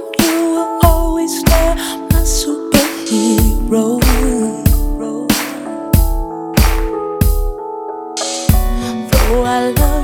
time you were always there, my superhero. Though I love